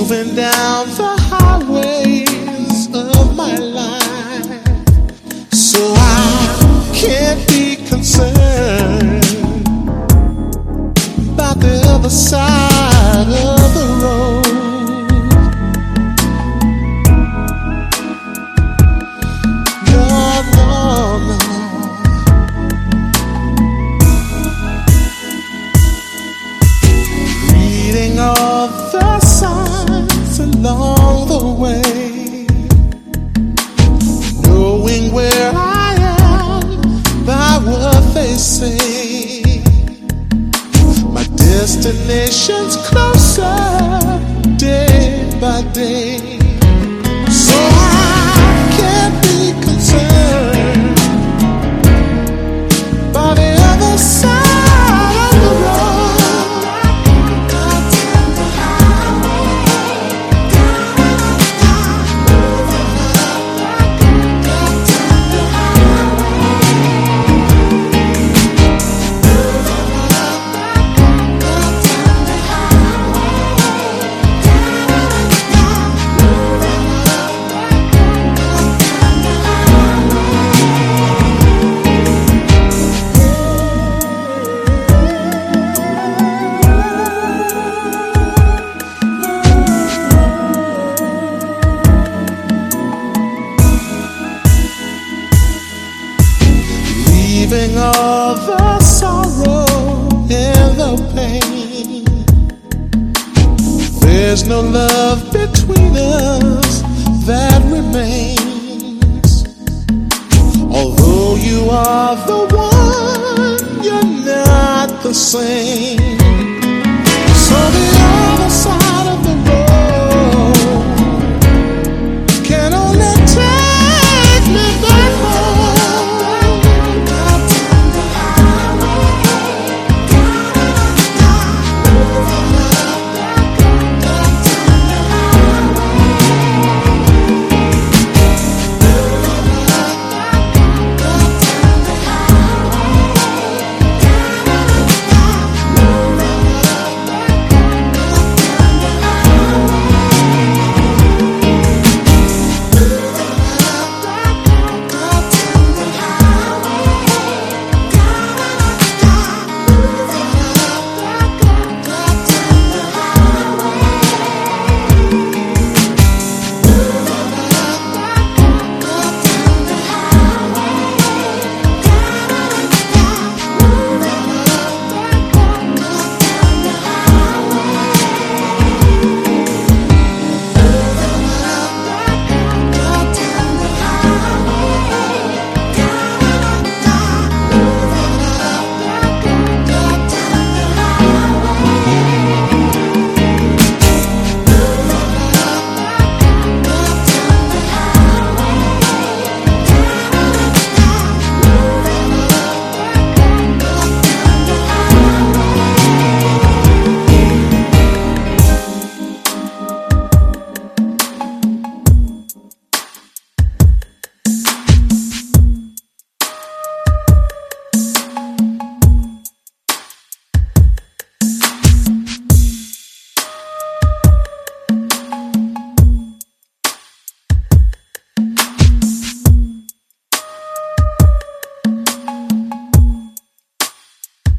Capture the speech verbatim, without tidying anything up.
moving down the highways of my life, so I can't be concerned about the other side of the road. No, no, no. Reading all the signs along the way, knowing where I am by what they say. My destination's closer day by day, so I can't be concerned by the other side of the road. Leaving all the sorrow and the pain, there's no love between us that remains. Although you are the one, you're not the same.